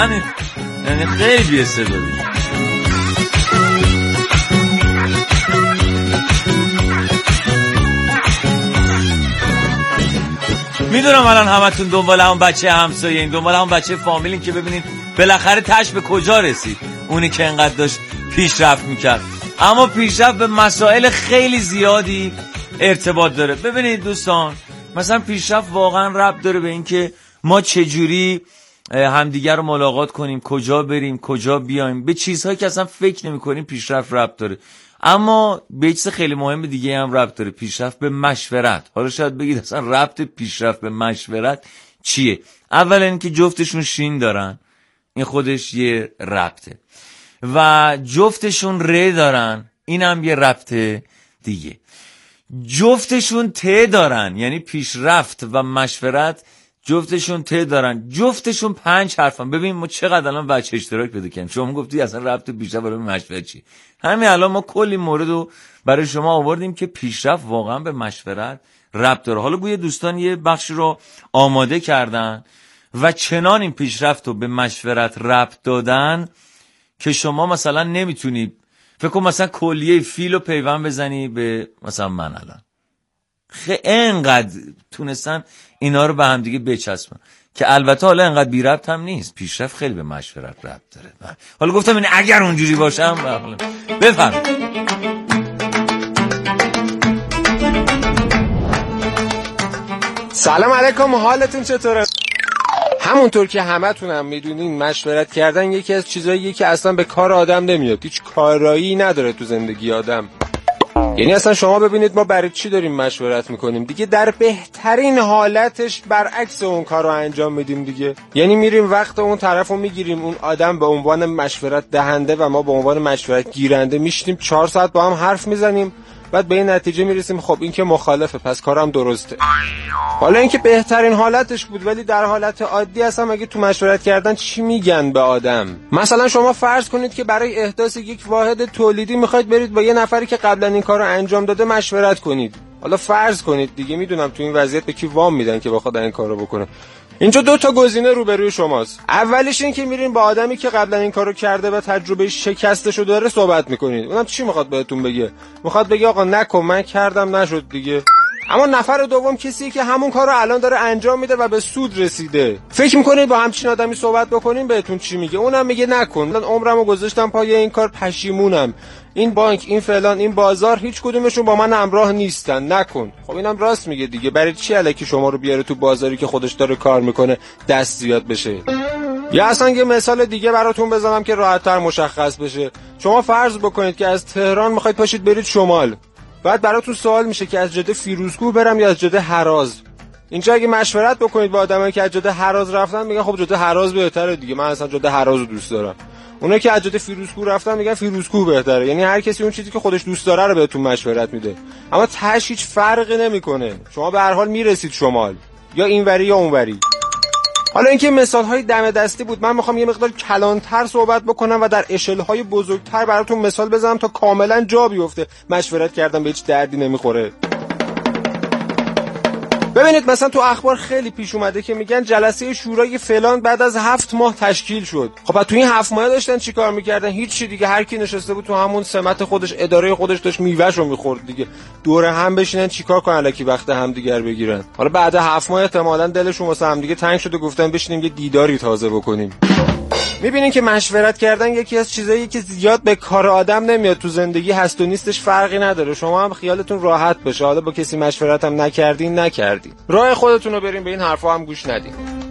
واقعا یعنی خیلی بی‌استعدادی. میدونم الان همتون دنبال همون بچه همسایه این، دنبال همون بچه فامیلین که ببینین بالاخره تش به کجا رسید، اونی که انقدر داشت پیشرفت میکرد. اما پیشرفت به مسائل خیلی زیادی ارتباط داره. ببینید دوستان، مثلا پیشرفت واقعا ربط داره به این که ما چجوری همدیگر رو ملاقات کنیم، کجا بریم، کجا بیایم، به چیزهایی که اصلا فکر نمی کنیم پیشرفت ربط داره. اما به چیز خیلی مهم دیگه هم ربط داره، پیشرفت به مشورت. حالا شاید بگید اصلا ربط پیشرفت به مشورت چیه؟ اولا اینکه جفتشون شین دارن، این خودش یه ربطه، و جفتشون ر دارن، این هم یه ربط دیگه. جفتشون ت دارن، یعنی پیشرفت و مشورت جفتشون ت دارن، جفتشون 5 حرفن. ببین ما چقدر الان بچه اشتراک پیدا کردیم. شما گفتی اصلا ربط پیشرفت برای مشورت چی؟ همین الان ما کلی مورد رو برای شما آوردیم که پیشرفت واقعا به مشورت ربط داره. حالا گویا دوستان یه بخشی رو آماده کردن و چنان این پیشرفت رو به مشورت ربط دادن که شما مثلا نمیتونی فکر کن مثلا کلیه فیل رو پیوند بزنی به مثلا من الان. انقدر تونستن اینا رو به هم دیگه بچسبن که البته حالا انقدر بی ربط هم نیست. پیشرفت خیلی به مشورت ربط داره. حالا گفتم این اگر اونجوری باشم بفرمایید. سلام علیکم، حالتون چطوره؟ همونطور که همتونم میدونین مشورت کردن یکی از چیزاییه که اصلا به کار آدم نمیاد، هیچ کارایی نداره تو زندگی آدم. یعنی اصلا شما ببینید ما برای چی داریم مشورت میکنیم دیگه؟ در بهترین حالتش برعکس اون کار رو انجام میدیم دیگه. یعنی میریم وقت اون طرف رو میگیریم، اون آدم به عنوان مشورت دهنده و ما به عنوان مشورت گیرنده میشینیم 4 ساعت با هم حرف میزنیم، بعد به این نتیجه میرسیم خب این که مخالفه پس کارم درسته. حالا اینکه بهترین حالتش بود، ولی در حالت عادی اصلا مگه تو مشورت کردن چی میگن به آدم؟ مثلا شما فرض کنید که برای احداث یک واحد تولیدی میخواید برید با یه نفری که قبلا این کارو انجام داده مشورت کنید. حالا فرض کنید دیگه، میدونم تو این وضعیت به کی وام میدن که بخواد این کارو بکنه. اینجا 2 تا گزینه روبروی شماست. اولش این که میرین با آدمی که قبلا این کارو کرده و تجربه شکستشو داره صحبت میکنید. اونم چی میخواد بهتون بگه؟ میخواد بگه آقا نکن، من کردم نشد دیگه. اما نفر دوم کسی که همون کارو الان داره انجام میده و به سود رسیده. فکر میکنید با همچین آدمی صحبت بکنین بهتون چی میگه؟ اونم میگه نکن، من عمرمو گذاشتم پای این کار، پشیمونم. این بانک، این فلان، این بازار، هیچ کدومشون با من همراه نیستن، نکن. خب اینم راست میگه دیگه. برای چی الکی شما رو بیاره تو بازاری که خودش داره کار میکنه دست زیاد بشه؟ یا اصلا یه مثال دیگه براتون بزنم که راحت‌تر مشخص بشه. شما فرض بکنید که از تهران میخواید پاشید برید شمال. بعد براتون سوال میشه که از جاده فیروزکوه برم یا از جاده هراز. اینجا اگه مشورت بکنید با آدمایی که از جاده هراز رفتن میگن خب جاده هراز بهتره دیگه، من اصلا جاده هراز رو دوست دارم. اونایی که از جاده فیروزکوه رفتن میگن فیروزکوه بهتره. یعنی هر کسی اون چیزی که خودش دوست داره رو بهتون مشورت میده. اما تاش هیچ فرقی نمیکنه. شما به هر حال میرسید شمال، یا اینوری یا اونوری. حالا اینکه مثال‌های دم دستی بود، من میخوام یه مقدار کلانتر صحبت بکنم و در اشل‌های بزرگتر براتون مثال بزنم تا کاملا جا بیفته. مشورت کردن به هیچ دردی نمیخوره. ببینید مثلا تو اخبار خیلی پیش اومده که میگن جلسه شورای فلان بعد از 7 ماه تشکیل شد. خب تو این 7 ماه داشتن چیکار میکردن؟ هیچی دیگه. هر کی نشسته بود تو همون سمت خودش، اداره خودش داشت میوهشو میخورد دیگه. دور هم بشینن چیکار کنن؟ الکی وقت هم دیگر بگیرن. حالا بعد 7 ماه احتمالاً دلشون واسه هم دیگه تنگ شد و گفتن بشینیم یه دیداری تازه بکنیم. میبینین که مشورت کردن یکی از چیزاییه که زیاد به کار آدم نمیاد، تو زندگی هست و نیستش فرقی نداره. شما هم خیالتون راحت بشه، حالا با کسی مشورت هم نکردین، راه خودتون رو برین، به این حرفا هم گوش ندین.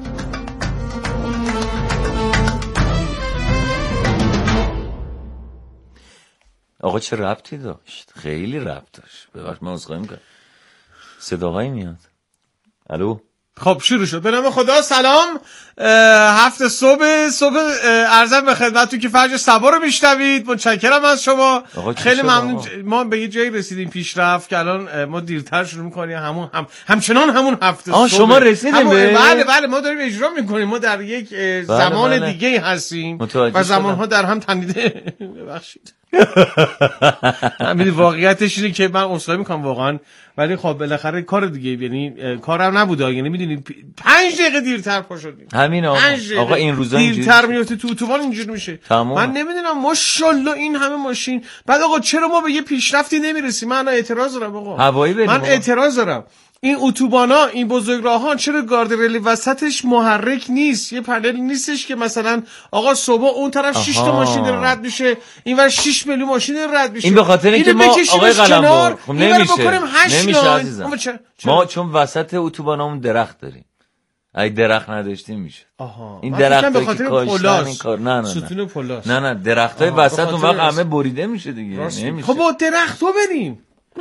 آقا چه ربطی داشت؟ خیلی ربط داشت. ببخش من عذرخواهی میکنم. صداقایی میاد. الو. خب شروع شد. به نام خدا. سلام. 7 صبح عرضم به خدمتتون که فجر صبا رو میشنوید. متشکرم از شما. خیلی ممنون. ما به یه جایی رسیدیم پیشرفت که الان ما دیرتر شروع می‌کنیم. همچنان همون 7 صبح. شما رسیدیم بله ما داریم اجرا می‌کنیم. ما در یک زمان دیگه هستیم و زمان‌ها در هم تنیده. ببخشید. همین واقعیتش اینه که من اصلاح میکنم واقعا، ولی خب بالاخره کار دیگه، یعنی کارم نبوده، یعنی میدونی 5 دقیقه دیرتر پا شدیم. همین آقا این روزا دیرتر میفته تو اتوبان اینجوری میشه. من نمیدونم ماشاءالله این همه ماشین. بعد آقا چرا ما به یه پیشرفتی نمیرسیم؟ من اعتراض دارم آقا. هوایی بریم. من اعتراض دارم. این اتوبانا، این بزرگراهان چرا گاردریل وسطش محرک نیست؟ یه پنل نیستش که مثلا آقا صبح اون طرف 6 تا ماشین داره رد میشه، اینور 6 میلیون ماشین رد میشه. این به خاطر اینکه ما آقای قلمبر خب نمیشه عزیزم. ما چون وسط اتوبانامون درخت داریم. اگه درخت نداشتیم میشه. این درختایی که کاشتن این کار نه ستون پلاس. نه درختای وسط اون وقت همه بریده میشه دیگه. نمیشه. خب با درختو بریم.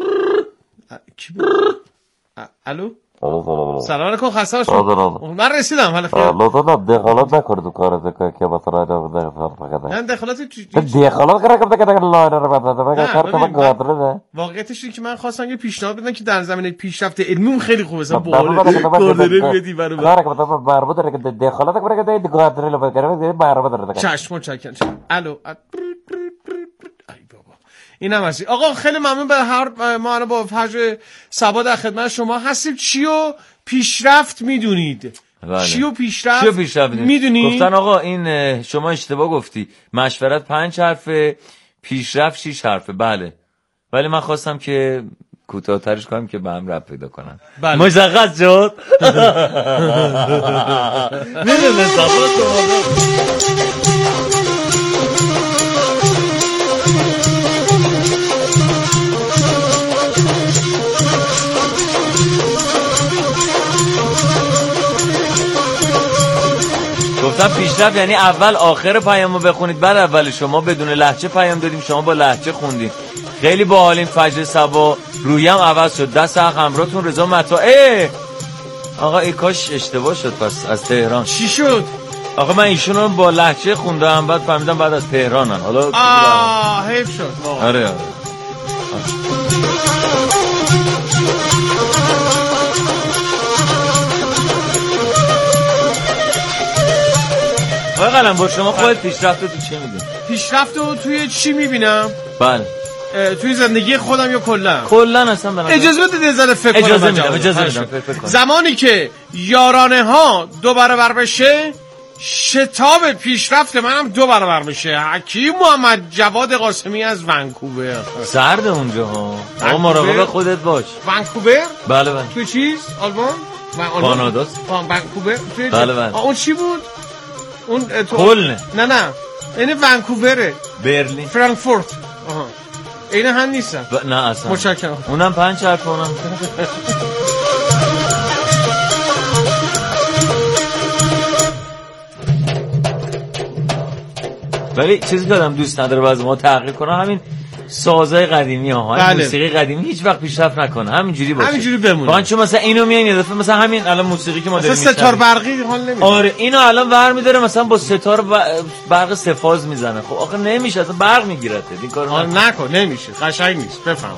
الو سلام علیکم، خسته باشید. من رسیدم حالا خیر. لطفا دخالت نکنید تو کارت که مثلا نه دخالت واقعیتش اینه که من خواستم یه پیشنهاد بدم که در زمینه پیشرفت علمی خیلی خوبه، مثلا گاردریل بدی برای مربوط داره که دخالت کنه که گاردریل بگیره مربوط داره. چشم متشکرم. الو اینم هستی. آقا خیلی ممنون. به هر ما الان با فجر صبا در خدمت شما هستیم. چیو پیشرفت میدونید؟ چیو پیشرفت میدونید؟ گفتن آقا این شما اشتباه گفتی، مشورت 5 حرفه، پیشرفت 6 حرفه. بله ولی من خواستم که کوتاه‌ترش کنم که به هم ربط پیدا کنن. بله. مشخص شد. گفتم پیشرفت یعنی اول آخر پیامو بخونید، بعد اول شما بدون لهجه پیام دادیم، شما با لهجه خوندید. خیلی باحالین. فجر صبا رویم عوض شد. دست حق همراهتون رضا متا. آقا ای کاش اشتباه شد. پس از تهران چی شد؟ آقا من ایشون رو با لهجه خوندم، بعد فهمیدم بعد از تهرانن. حالا حیف شد. آره آقای قلمبر شما خودت پیشرفت رو تو چی می‌بینی؟ پیشرفت رو توی چی می‌بینم؟ بله توی زندگی خودم یا کلا اصلا بنابراین اجازه بدید یه ذره فکر کنم. اجازه میدم. زمانی که یارانه ها 2 برابر بشه، شتاب پیشرفت منم 2 برابر میشه. حکیم محمد جواد قاسمی از ونکوور. سرد اونجا ها. آقا مراقب خودت باش. ونکوور؟ بله. تو چیز؟ آلمان؟ کاناداست. ونکوور. بله. اون چی بود؟ اون کلنه. نه این ونکووره. برلین. فرانکفورت. اینا هم نیستن. نه اصلا. متشکرم. اونم 5 حرف اونم. ولی چیزی که آدم دوست نداره باز ما تحقیق کنه همین سازهای قدیمی ها. بله. موسیقی قدیمی هیچ وقت پیشرفت نکنه، همینجوری باشه، همینجوری بمونه. وان چون مثلا اینو میان یه دفعه مثلا همین الان موسیقی که ما داریم مثلا ستار برقی حال نمیده. آره اینو الان برمی‌داره مثلا با ستار برق سه‌فاز میزنه. خب آخه نمیشه، اصلا برق میگیره. این کارو نکن، نمیشه، قشنگ نیست. بفهم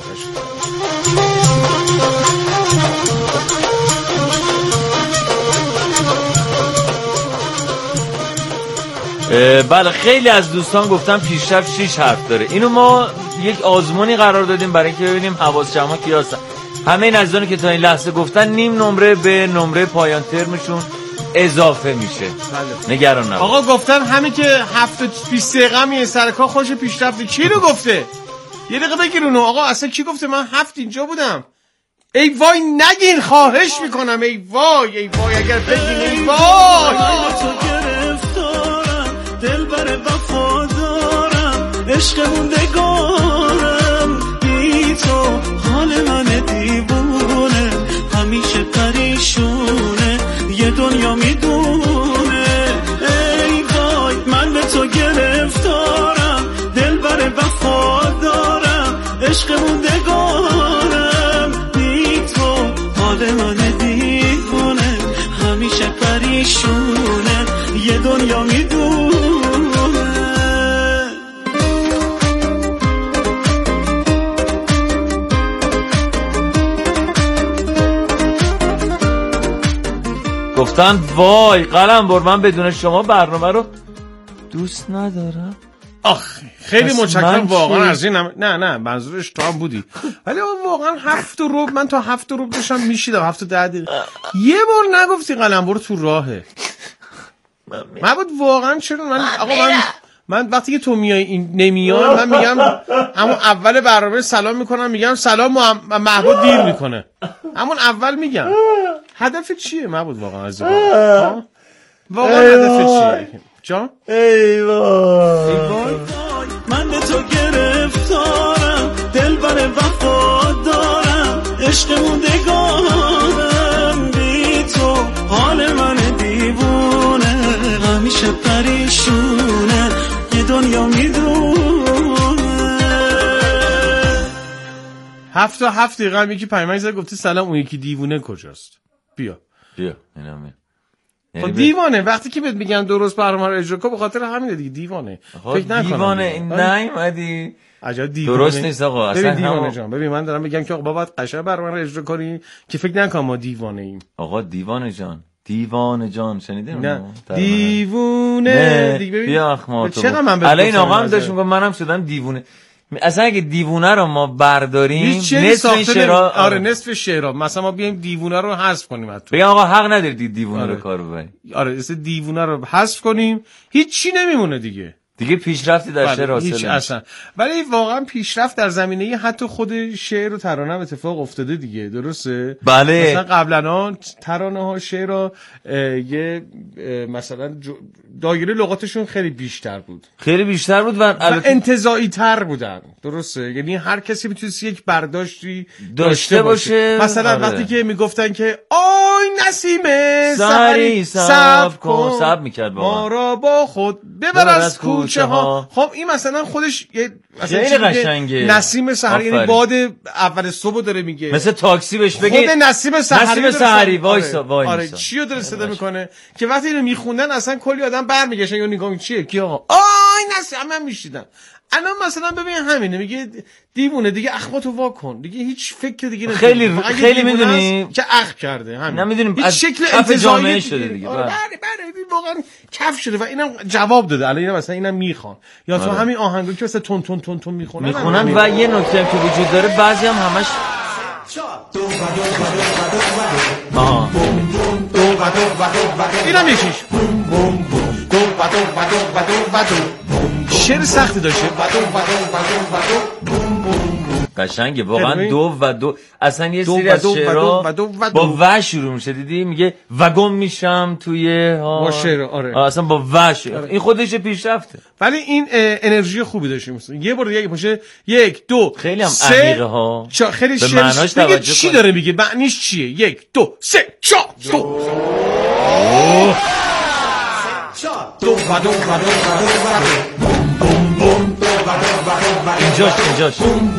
بله خیلی از دوستان گفتن پیشرفت 6 حرف داره. اینو ما یک آزمونی قرار دادیم برای اینکه ببینیم حواس جمع کیا هستن. همه این عزیزانی که تا این لحظه گفتن نیم نمره به نمره پایان ترمشون اضافه میشه. بله. نگران نباش. آقا گفتن همین که 20 دقیقه می سرکا خوش پیشرفت. کی رو گفته؟ یه دقیقه بگیرونو. آقا اصلا کی گفته؟ من 7 اینجا بودم. ای وای نگین، خواهش میکنم. ای وای اگر بگین ای وای. دل بر وفادارم، عشق موندگارم، بی تو حال من دیوونه، همیشه پریشونه، یه دنیا میدونه. ای وای من به تو گرفتارم، دل بر وفادارم، عشق موندگارم، بی تو حال من دیوونه، همیشه پریشونه، یه دنیا میدونه. گفتن وای قلمبر من بدون شما برنامه رو دوست ندارم. خیلی متشکرم واقعا چی؟ از این نه منظورش تو هم بودی ولی واقعا 7 ربع من تا 7 ربع داشتم میشیدم 7 تا 10 دقیقه یه بار نگفتی قلمرو تو راهه من بود واقعا چرا من وقتی که تو میای این نمیای من میگم همون اول برنامه سلام میکنم میگم سلام محمود دیر میکنه همون اول میگم هدف چیه محمود واقعا از واقعا هدف چیه جان ای وای من به تو گرفتارم دلبر وفادارم عشق موندگارم بی تو حال من دیوونه همیشه پریشونه یه دنیا میدونه 7 تا 7 دقیقه هم یکی پیامک زد گفته سلام اون یکی دیوونه کجاست بیا اینم خب دیوانه وقتی که بهت میگن درست برنامه رو اجرا کن به خاطر همینه دیگه دیوانه فکر نکنم دیوانه این نیومدی عجب دیوانه درست نیست آقا اصلا دیوانه جان ببین من دارم میگم که آقا باید قشنگ برنامه رو اجرا کنی که فکر نکنم ما دیوانه ایم آقا دیوانه جان شنیدین نه دیوونه دیگه ببین بیا اخما تو چقدر من الان این آقا هم داشت میگم منم شدم دیوونه اصلا اگه دیوونه رو ما برداریم نصف شعرها نصف شعرها مثلا ما بیایم دیوونه رو حذف کنیم حتی بگم آقا حق ندارید دیوونه رو کار ببرید مثل دیوونه رو حذف کنیم هیچ چی نمیمونه دیگه پیشرفتی در شعر هیچ حاصل اصلا ولی واقعا پیشرفت در زمینه حتی خود شعر و ترانه هم اتفاق افتاده دیگه درسته بله مثلا قبلا ترانه ها شعر یه مثلا دایره لغاتشون خیلی بیشتر بود و انتزاعی تر بودن درسته یعنی هر کسی میتونست یک برداشتی داشته باشه مثلا وقتی که میگفتن که آی نسیم سحری صبر کن صبر میکرد ما را با خود ببر از کوچه ها خب این مثلا خودش خیلی قشنگه نسیم سحری یعنی باد اول صبح داره میگه مثل تاکسی بهش بگه خود نسیم سحری وایسا آره چیو داره صدا میکنه که وقتی اینو میخوندن اصلا کلی آدم برمیگشتن یا نگاه چیه کی آقا آی نسیم من میشیدم الان مثلا ببین همینه میگه دیوونه دیگه اخماتو وا کن دیگه هیچ فکر دیگه نمیکنه خیلی میدونی که اخ کرده همین نمیدونیم هیچ شکل انتزاعی شده دیگه بله واقعا کف شده و اینم جواب داده الان مثلا اینم میخوان یا تو همین آهنگو که مثلا تون تون تون تون میخونن و یه نکته که وجود داره بعضی هم همش اینم یکیش شعر سختی داشته قشنگه واقعا دو اصلا یه سری از شعرها با و شروع میشه دیدی میگه و گم میشم توی با شعر اصلا با و این خودش پیشرفته ولی این انرژی خوبی داشته مثلا یه بار دیگه باشه 1 2 خیلی هم عمیقه ها خیلی شعر میگه چی داره میگه معنیش چیه 1 2 3 4 اینجاش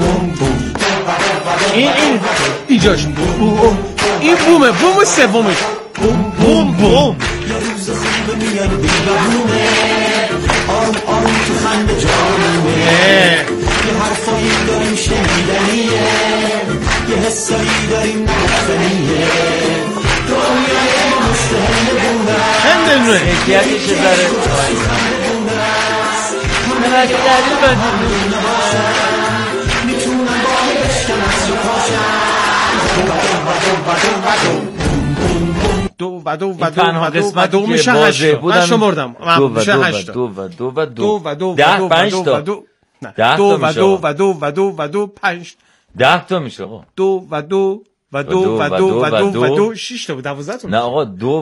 اینجاش این بوم سومش بوم یه روز خوب میاد بیرونه آرام تو خنده جانونه یه حرفایی داریم شنیدنیه یه حسایی داریم نگفتنیه دنیای مستهنه هندلونه احتیاطش داره میتونم با عشقم از رو دو میشه 8 من شمردم میشه 8 دو 5 تا 2 5 10 تا میشه آقا 2 6 تا 12 تا نه آقا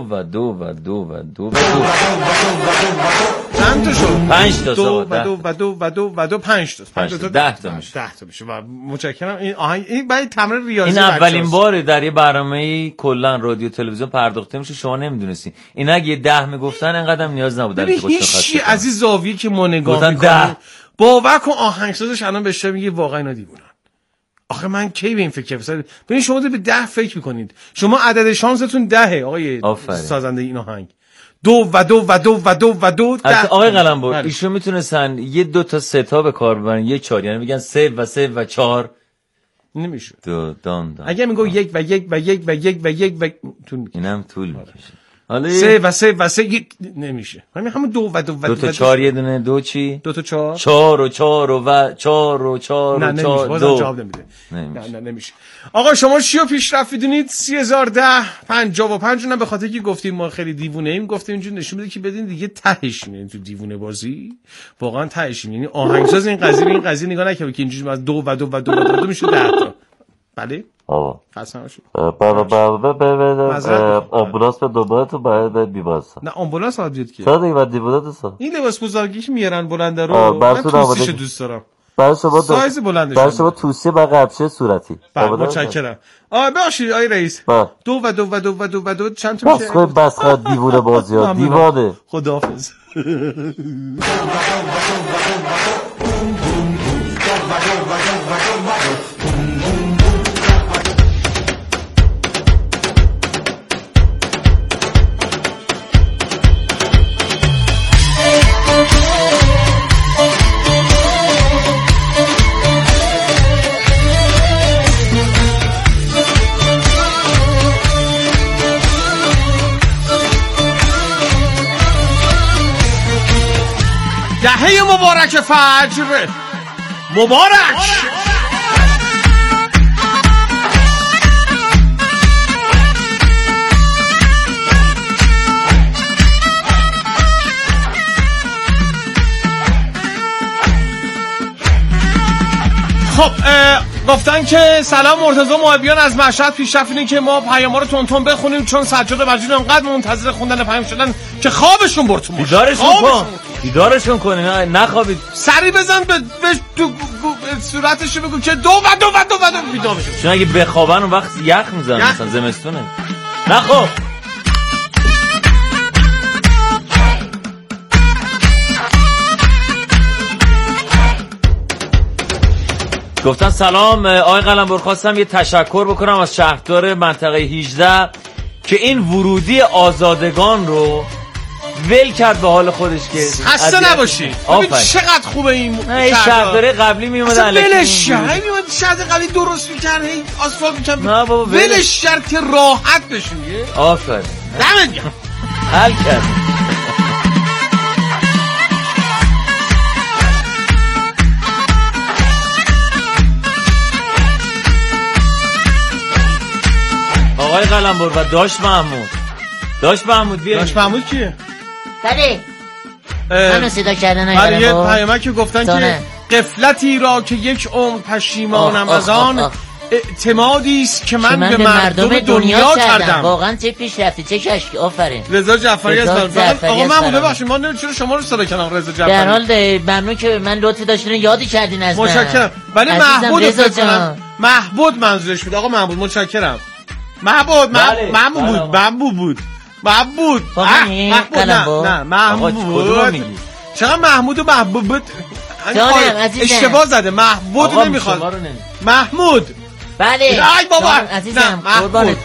2 چند تا شد 5 تا 2 5 تا 10 تا میشه متشکرم این آهنگ این برای تمرین ریاضی این اولین باره در یه برنامه کلا رادیو تلویزیون پرداخته میشه شما نمیدونستی این اگه یه 10 میگفتن انقدرم نیاز نبود در هیچ از این زاویه که ما نگاه میکنیم باور کن آهنگسازش الان بهش میگه واقعا اینا دیوونن آخه من کی به این فکر کردم ببین شما به 10 فکر میکنید شما عدد شانستون 10 آقای سازنده این آهنگ 2 آقای قلمبر ایشون میتونستن یه 2 تا 3 تا به کار ببرن یه 4 یعنی بگن 3 و 4 نمیشه دو دان اگه میگو 1 و 1 و 1 و 1 و 1 و اینم طول میکشه حالا 3 و 3 و 3 یک نمیشه. همون 2 و 2 و 2 تا 4 یه دونه 2 چی؟ 2 تا 4 4 و 4 و 4 و 4 نه و 4 نمیشه. 2 جواب نمیده. نه نمیشه. آقا شما چیو پیشرفت میدونید؟ 3010 55 نه به خاطر که گفتیم ما خیلی دیوونه ایم، گفتیم اینجوری نشون بده که بدین دیگه تهش میاد تو دیوونه بازی. واقعا تهش میاد. یعنی آهنگساز این قضیه نگاه نکنه که اینجوری از 2 و 2 و 2 و 2 میشه 10 تا. بله؟ آقا قسم باشه. آمبولانس به دنبالتون باید بیمارستان. نه آمبولانس باید بیاد که. چرا دیگه باید دیوونه سا؟ این لباس بزرگیش میارن بلنده رو. من توسیش دوست دارم. سایز بلندش. برای شما توصیه با قبشه صورتی. متشکرم. ببخشید آقای رئیس. 2 و 2 و 2 و 2 و 2 چند تا میشه؟ بس دیوونه بازی‌ها دیوانه. خداحافظ. دهه مبارک فجر مبارک. خب گفتن که سلام مرتضی محبیان از مشهد پیشرفت اینه که ما پیاما رو تون بخونیم چون سجاد مجید انقدر منتظر خوندن پیام شدن که خوابشون برد تو بیدارشون کنین نخوابید. سری بزن به صورتش بگو که 2 و 2 و 2 و 2 بیدار بشه. چون اگه بخوابن اون وقت یخ میزنن مثلا زمستونه. نخواب. گفتن سلام آقای قلمبر، خواستم یه تشکر بکنم از شهردار منطقه 18 که این ورودی آزادگان رو ول کرد به حال خودش که خسته نباشی. ببین چقدر خوبه این شهردار قبلی میومد ولش میومد شهر قبلی درست میکرد هی آسفالت میکرد ولش کرد که راحت بشه. آفرین دمت گرم حل کرد. آقای قلمبر و داش محمود بیارید. داش محمود کیه؟ بله منو صدا کردن برای یه پیامک که گفتن که قفلتی را که یک عمر پشیمانم از آن اعتمادی است که من به مردم دنیا کردم. واقعا چه پیشرفتی چه کشکی. آفرین. رضا جعفری از آقا محمود ببخشید ما چرا شما رو صدا کردم رضا جعفری. در حال ممنون که من لطف داشتین یادی کردین از من. متشکرم. ولی محمود منظورش بود. آقا محمود متشکرم. محمود نه محمود چرا محمود و محبوب بود اشتباه زده. محمود نمیخواد محمود. بله ای بابا عزیزم محمود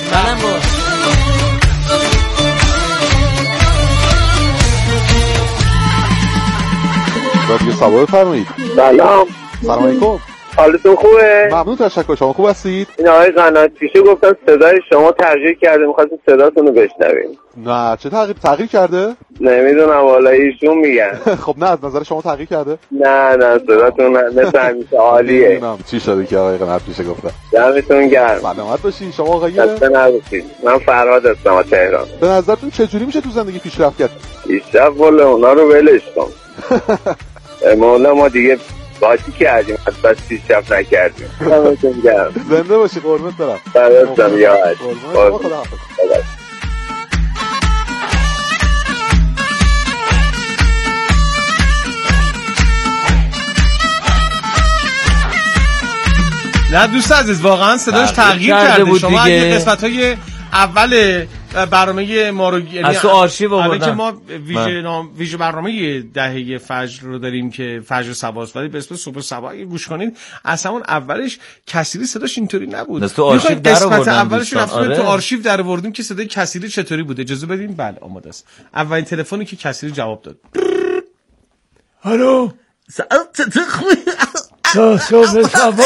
ببخشید سلام فرمایید. سلام علیکم. حالتون خوبه؟ ممنون تشکر. شما خوب هستید؟ این آقای قنات پیشه گفتن صدای شما تغییر کرده می‌خواستیم صداتون رو بشنویم. نه چه تغییر کرده؟ نمیدونم والا ایشون میگن. خب نه از نظر شما تغییر کرده؟ نه صداتون مثل همیشه عالیه. نمیدونم چی شده که آقای قنات پیشه گفتن. دمتون گرم. سلامت باشین. شما آقای خسته نباشید. من فرهاد هستم از تهران. به نظرتون چه جوری میشه تو زندگی پیشرفت کرد؟ پیشرفت والا اونا رو ولش کن. ما دیگه باتی کردیم بس پیشرفت نکردیم. دمتون گرم. زنده باشی قربونت برم. براتون یاد. خداحافظ. نه دوست عزیز واقعا صداش تغییر کرده بود. شما اگه قسمت‌های اول برنامه ما رو از تو آرشیو آوردن که ما ویژه برنامه دهه فجر رو داریم که فجر سباست ولی به اسم صبح سبا اگه گوش کنید از همون اولش کسری صداش اینطوری نبود. تو آرشیو در آوردن اولش رفتیم تو آرشیو در آوردیم که صدای کسری چطوری بوده. اجازه بدین. بله آماده است. اولین تلفنی که کسری جواب داد. الو صبح سبا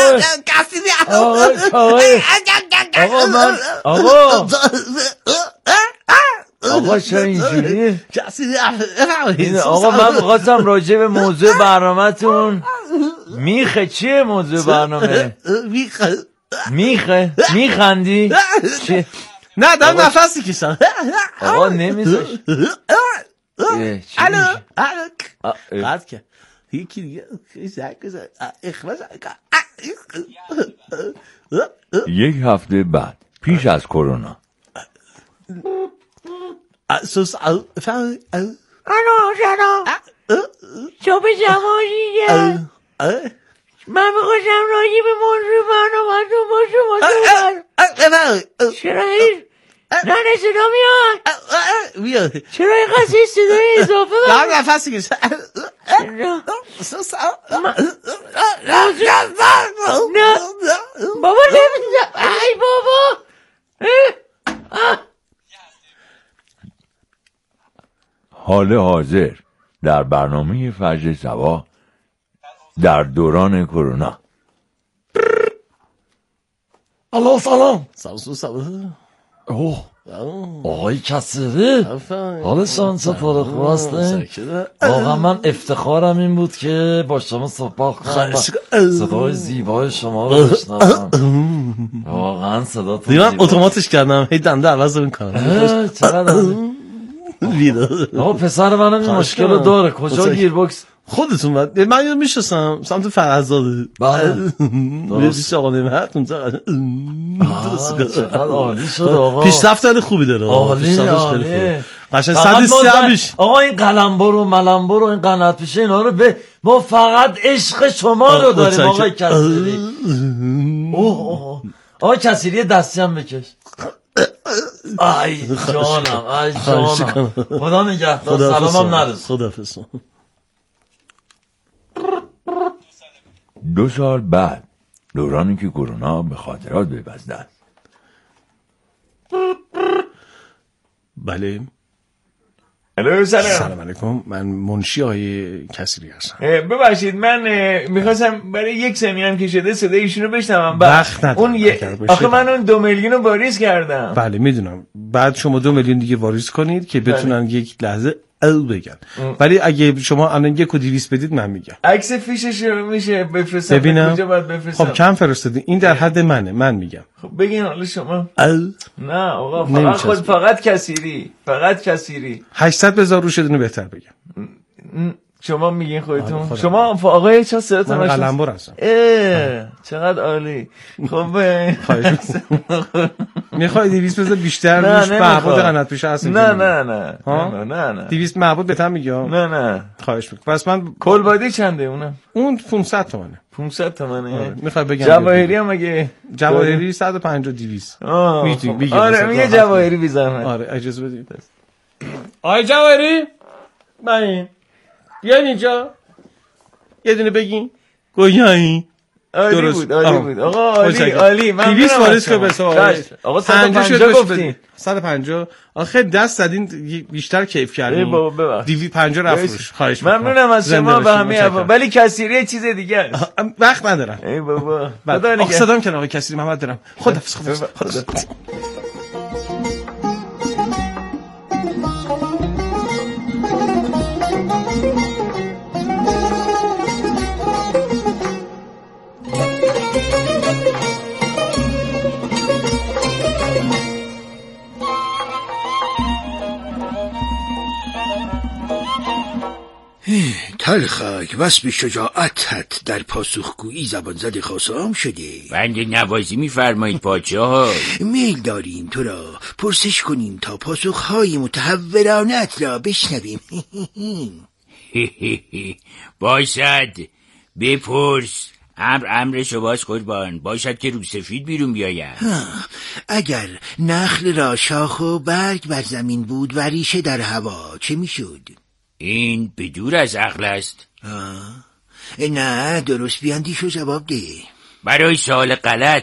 آقا چرا اینجوری؟ آقا من می‌خواستم راجع به موضوع برنامه‌تون میخه چیه موضوع برنامه؟ میخه؟ میخندی؟ چیه؟ نه دارم نفسی کشم. آقا نمیذاش. قد که یکی دیگه اخراج. یک هفته بعد پیش از کرونا. سلام صبح جمالیه. من میخواستم راجع به موضوع برنامه‌تون با شما صحبت. چرا این نه صدا میاد؟ چرا این قصه صدای اضافه دارم نفسی کشم. نه بابا نمیدونم. ای بابا حال حاضر در برنامه فجر صباح در دوران کرونا. الو سلام. سلام. اوه آقای کسری حالشان چطوره؟ خوب هستین؟ واقعا من افتخارم این بود که با شما صحبت کنم و صدای زیبای شما رو بشنوم. واقعا صداتون زیبا. من اتوماتش کردم هی دنده عوض میکنم. چقدر آقا پسر منم این مشکل رو داره. کجا گیربکس خودتون بعد من یاد میشستم سمت فرزاده. بله درست آقا نمیهت اونجا چقدر عالی شد آقا. پیشرفت خوبی داره. عالی قشنگ 130 میشه. آقا این قلمبر و ملمبر و این قنات پیشه اینا رو به ما فقط عشق شما رو داریم آقای کسری. آقا کسری دستی هم بکش. ای جانم خدا نگهدار. سلامم نرس. خداحافظ. 2 سال بعد دورانی که کرونا به خاطرات ببزده است. بله سلام علیکم. من منشی های کسری هستم. ببخشید من میخواستم برای 1 ثانیه هم که شده صدای ایشون رو بشنوم. وقت ندارم. آخه من اون 2 میلیون رو واریز کردم. بله میدونم. بعد شما 2 میلیون دیگه واریز کنید که بتونن یک لحظه بگن. ولی اگه شما الان 1 و 200 بدید من میگم. عکس فیشش رو میشه بفرستم؟ ببینم. کجا باید بفرستم؟ خب کم فرستادین. این در حد منه. من میگم. خب بگین حالا شما. نه آقا فقط کسیری. 800 بذار روش دونه بهتر بگم. شما میگین خودتون. شما آقای چه صداتون من قلمبر هستم. چقدر عالی. خب میخوای 200 بذار بیشتر روش معبود قنات پیشه هست. نه 200 معبود بهتر میگم. نه خواهش میکنم. پس من کلبادی چنده اونم؟ اون 500 تومنه. 500 تومنه. میخوای بگم جواهری هم اگه جواهری 150 200 میگم. آره میگه جواهری بیزنم. آره اجازه بدید. آی جواهری من بیاین اینجا یه دونه بگین. گویایی عالی بود آقا عالی. من 200 واریز که بسا آقا 150 گفتین. 150 آخه دست زدین بیشتر کیف کردین. 250 رفت روش. خواهش میکنم. ممنونم از شما و همه ولی کسیری یه چیز دیگه است. وقت ندارم. ای بابا خدا نگه. صدام کنه آقای کسیری محمد دارم. خداحافظ. تلخک وصف شجاعتت در پاسخگویی زبان زد خاصام شده. بنده نوازی میفرمایید پادشاه. میل داریم تو را پرسش کنیم تا پاسخهای متحورانت را بشنویم. باشد بپرس. امر شماست قربان. باشد که روسفید بیرون بیاید. اگر نخل را شاخ و برگ بر زمین بود و ریشه در هوا چه میشد؟ این به دور از عقل است. نه درست بیاندیش و جواب ده. برای سوال غلط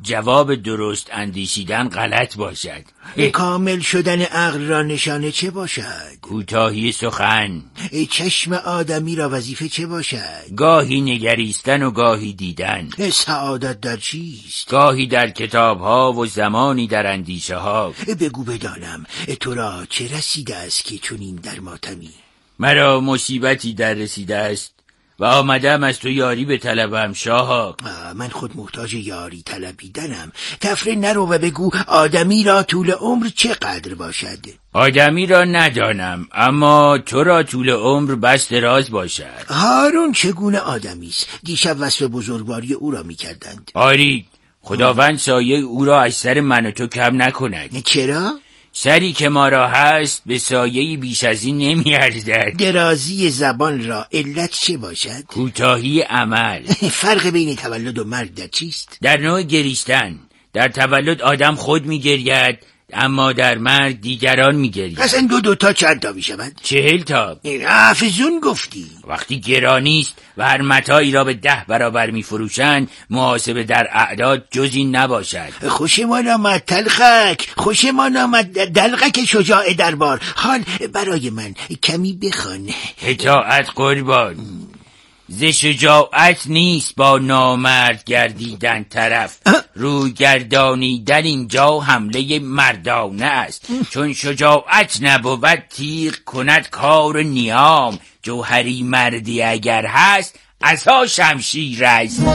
جواب درست اندیشیدن غلط باشد. کامل شدن عقل را نشانه چه باشد؟ کوتاهی سخن. چشم آدمی را وظیفه چه باشد؟ گاهی نگریستن و گاهی دیدن. سعادت در چیست؟ گاهی در کتاب‌ها و زمانی در اندیشه ها. بگو بدانم تو را چه رسیده است که چنین در ماتمی؟ مرا مصیبتی در رسیده است و آمدم از تو یاری به طلبم شاها. من خود محتاج یاری طلبیدنم. تفره نرو و بگو آدمی را طول عمر چقدر باشد؟ آدمی را ندانم، اما تو را طول عمر بس دراز باشد. هارون چگونه آدمی است؟ دیشب وصف بزرگواری او را می‌کردند. آری، خداوند سایه او را از سر من و تو کم نکند. چرا؟ سری که ما را هست به سایه‌ای بیش از این نمی‌ارزد. درازی زبان را علت چه باشد؟ کوتاهی عمل. فرق بین تولد و مرگ در چیست؟ در نوع گریستن. در تولد آدم خود می‌گرید، اما در مرگ دیگران می‌گرید. اصلا دو تا چند تا می‌شود؟ 40 تا. افزون گفتی. وقتی گرانی است و هر متاعی را به 10 برابر می‌فروشند، محاسبه در اعداد جز این نباشد. خوشمان آمد تلخک، خوشمان آمد دلغک شجاع دربار. حال برای من کمی بخوان. اطاعت قربان. ز شجاعت نیست با نامرد گردیدن طرف، روی گردانیدن اینجا حمله مردانه است. چون شجاعت نبود تیغ کند کار نیام، جوهری مردی اگر هست عصا شمشیر است.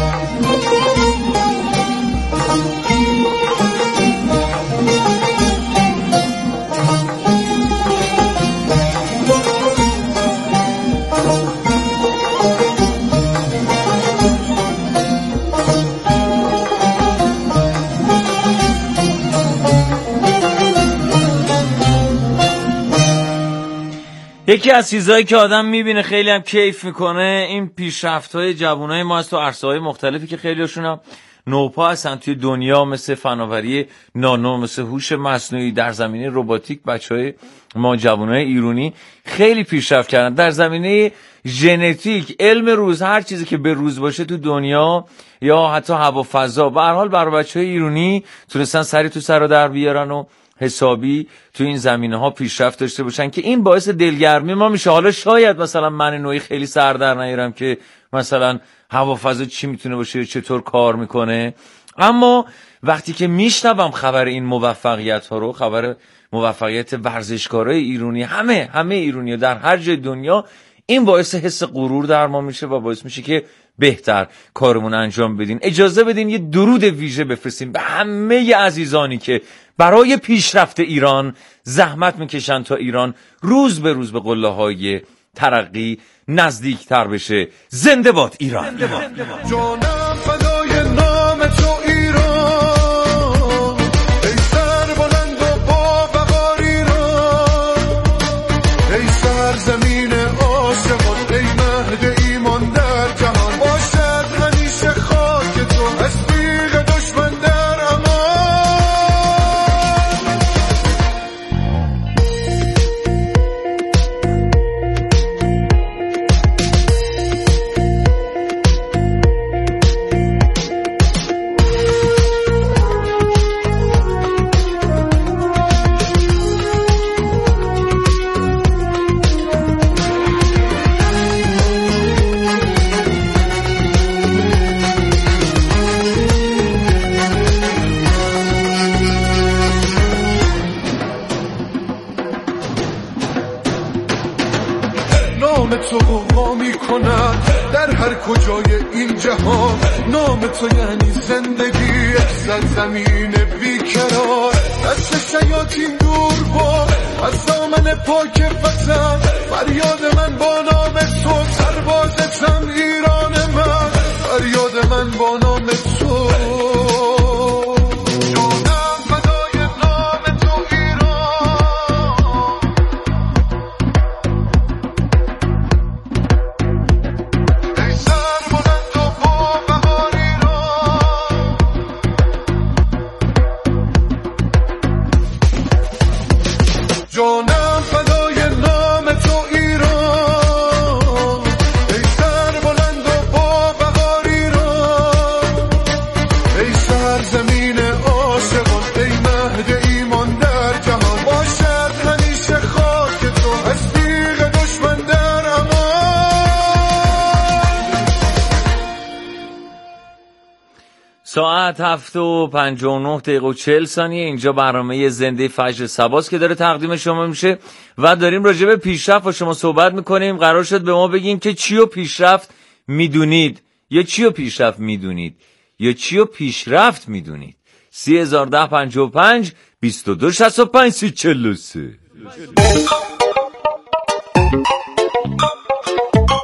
یکی از چیزهایی که آدم میبینه خیلی هم کیف میکنه این پیشرفت‌های جوانای ما از تو عرصه‌های مختلفی که خیلیشون هم نوپا هستن توی دنیا، مثل فناوری نانو، مثل هوش مصنوعی. در زمینه رباتیک بچهای ما جوانای ایرانی خیلی پیشرفت کردن. در زمینه ژنتیک، علم روز، هر چیزی که به روز باشه تو دنیا یا حتی هوا فضا، به هر حال برای بچهای ایرانی تونستن سری تو سر در بیارن و حسابی تو این زمینه‌ها پیشرفت داشته باشن که این باعث دلگرمی ما میشه. حالا شاید مثلا من نوعی خیلی سر در نیارم که مثلا هوافضا چی میتونه باشه، چطور کار میکنه، اما وقتی که میشنوم خبر این موفقیت‌ها رو، خبر موفقیت ورزشکارای ایرانی، همه ایرانی‌ها در هر جای دنیا، این باعث حس غرور در ما میشه و باعث میشه که بهتر کارمون انجام بدین. اجازه بدین یه درود ویژه بفرستیم به همه عزیزانی که برای پیشرفت ایران زحمت میکشن تا ایران روز به روز به قله‌های ترقی نزدیکتر بشه. زنده باد ایران. جانم فدای نام تو ایران، ای سر بلند و با وقار ایران، ای سرزمین عاشقان، ای مهد ایمان در جهان، باشد همیشه خاک تو از تیغ دشمن در امان. نام تو قوقا می کند در هر کجای این جهان، نام تو یعنی زندگی، سرزمین بیکرار، دست شیاطین دور با از دامن پاک وطن، فریاد من با نام تو سربازتم ایران من، فریاد من با نام تو. جانم فدای نام تو ایران، ای سر بلند ساعت 7:59 اینجا برنامه زنده فجر سباست که داره تقدیم شما میشه و داریم راجع به پیشرفت با شما صحبت میکنیم. قرار شد به ما بگیم که چی رو پیشرفت میدونید یا چی رو پیشرفت میدونید یا چی رو پیشرفت میدونید. 301055 2265 3043